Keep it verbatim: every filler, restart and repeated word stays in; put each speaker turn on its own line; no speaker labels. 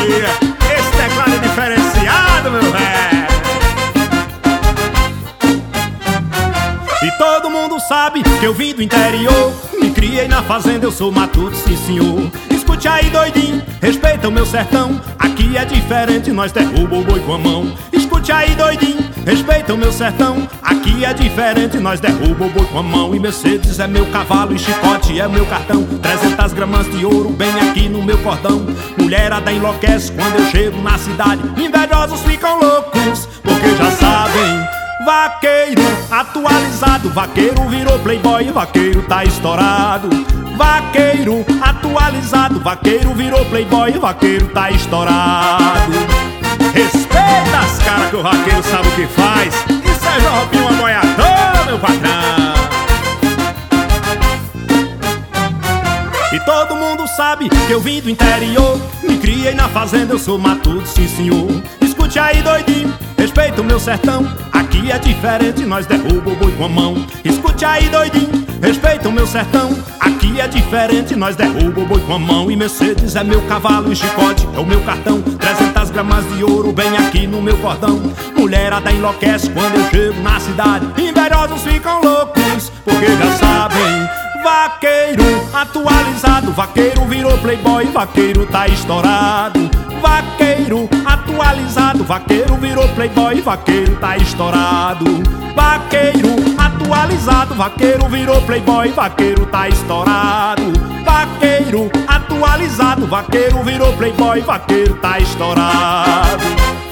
Maria, esse teclado é diferenciado, meu velho. E todo mundo sabe que eu vim do interior, me criei na fazenda, eu sou matuto, sim senhor. Escute aí, doidinho, respeita o meu sertão, aqui é diferente, nós derruba o boi com a mão. Escute aí, doidinho, respeita o meu sertão, aqui é diferente, nós derruba o boi com a mão. E Mercedes é meu cavalo e chicote é meu cartão, trezentas gramas de ouro bem aqui no meu cordão. Mulherada enlouquece quando eu chego na cidade, invejosos ficam loucos, porque já sabem. Vaqueiro atualizado, vaqueiro virou playboy, vaqueiro tá estourado. Vaqueiro atualizado, vaqueiro virou playboy, vaqueiro tá estourado. Respeita as caras que o vaqueiro sabe o que faz. Isso é Jorginho Aboiador, meu patrão. E todo mundo sabe que eu vim do interior, me criei na fazenda, eu sou matuto, sim senhor. Escute aí, doidinho, respeita o meu sertão, aqui é diferente, nós derruba o boi com a mão. Escute aí, doidinho, respeita o meu sertão, aqui é diferente, nós derruba o boi com a mão. E Mercedes é meu cavalo e chicote é o meu cartão, trezentas gramas de ouro bem aqui no meu cordão. Mulherada enlouquece quando eu chego na cidade, invejosos ficam loucos, porque já sabem. Vaqueiro atualizado, vaqueiro virou playboy, vaqueiro tá estourado. Vaqueiro atualizado, vaqueiro virou playboy, vaqueiro tá estourado. Vaqueiro atualizado, vaqueiro virou playboy, vaqueiro tá estourado. Vaqueiro atualizado, vaqueiro virou playboy, vaqueiro tá estourado.